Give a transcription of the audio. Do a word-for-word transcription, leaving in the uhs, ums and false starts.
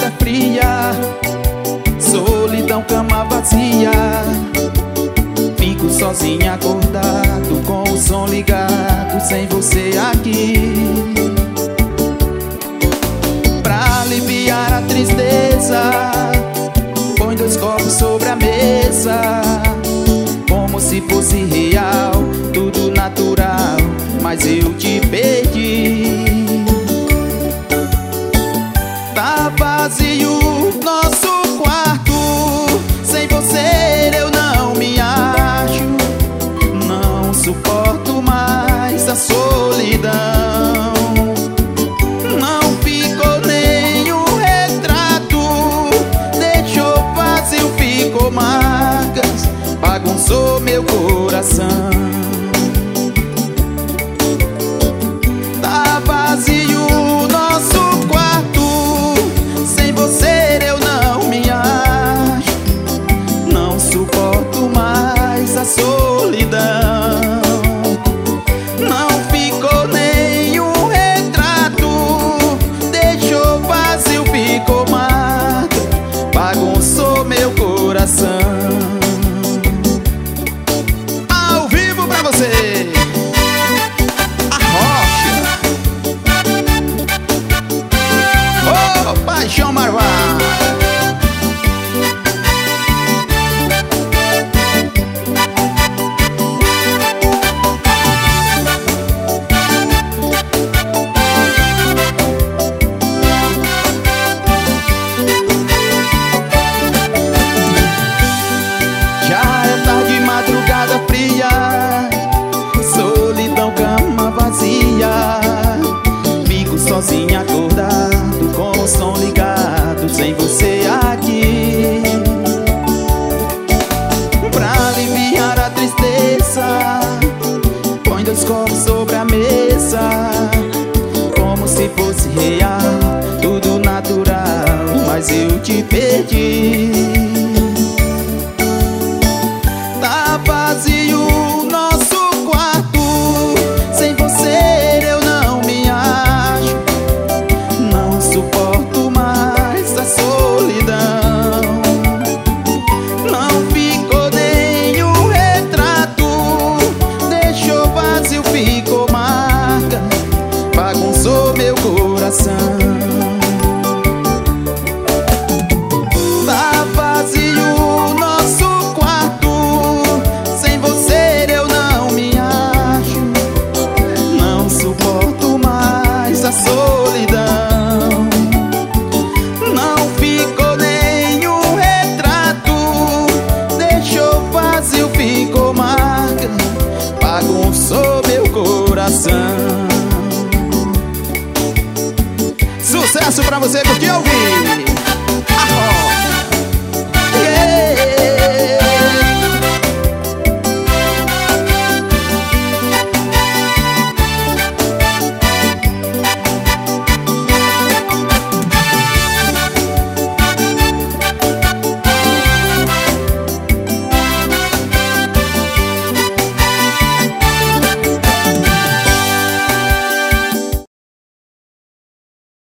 madrugada fria, solidão, cama vazia. Fico sozinho acordado, com o som ligado, sem você aqui. Pra aliviar a tristeza, põe dois copos sobre a mesa, como se fosse real, tudo natural, mas eu te perdi. Tá vazio nosso quarto, sem você eu não me acho. Não suporto mais a solidão. Não ficou nem o retrato, deixou vazio, ficou marcas, bagunçou meu coração. Tá vazio nosso quarto, sem você eu não me acho. Não suporto mais a solidão. Não ficou nem um retrato, deixou vazio, ficou marca, bagunçou meu coração. Ao vivo pra você, Paixão Marvá. Já é tarde, madrugada fria, solidão, cama vazia. Fico sozinho acordado, com o som ligado, sem você aqui. Pra aliviar a tristeza, põe dois copos sobre a mesa, como se fosse real, tudo natural, mas eu te perdi. Tá vazio nosso quarto, sem você eu não me acho. Não suporto mais a solidão. Não ficou nem o retrato, deixou vazio, ficou marca, bagunçou meu coração. Tá vazio nosso quarto, sem você eu não me acho. Não suporto mais a solidão. Não ficou nem um retrato, deixou vazio, ficou marca, bagunçou meu coração. Sucesso pra você curtir, ouvir.